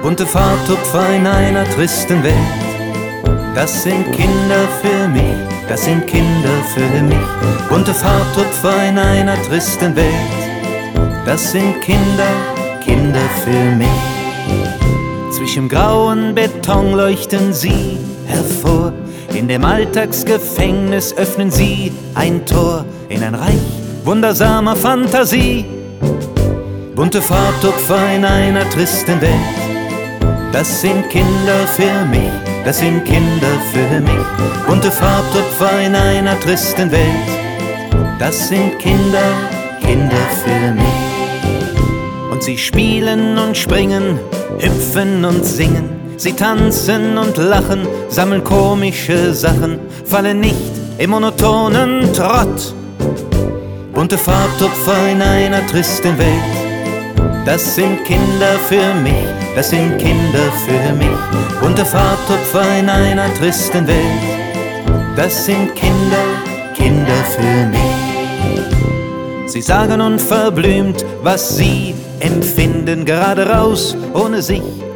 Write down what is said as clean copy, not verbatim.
bunte Farbtupfer in einer tristen Welt. Das sind Kinder für mich, das sind Kinder für mich. Bunte Farbtupfer in einer tristen Welt. Das sind Kinder, Kinder für mich. Zwischen grauen Beton leuchten sie hervor. In dem Alltagsgefängnis öffnen sie ein Tor in ein Reich wundersamer Fantasie. Bunte Farbtupfer in einer tristen Welt. Das sind Kinder für mich, das sind Kinder für mich. Bunte Farbtupfer in einer tristen Welt. Das sind Kinder, Kinder für mich. Und sie spielen und springen, hüpfen und singen. Sie tanzen und lachen, sammeln komische Sachen, fallen nicht im monotonen Trott. Bunte Farbtupfer in einer tristen Welt. Das sind Kinder für mich, das sind Kinder für mich. Bunte Farbtupfer in einer tristen Welt. Das sind Kinder, Kinder für mich. Sie sagen unverblümt, was sie empfinden, gerade raus, ohne sich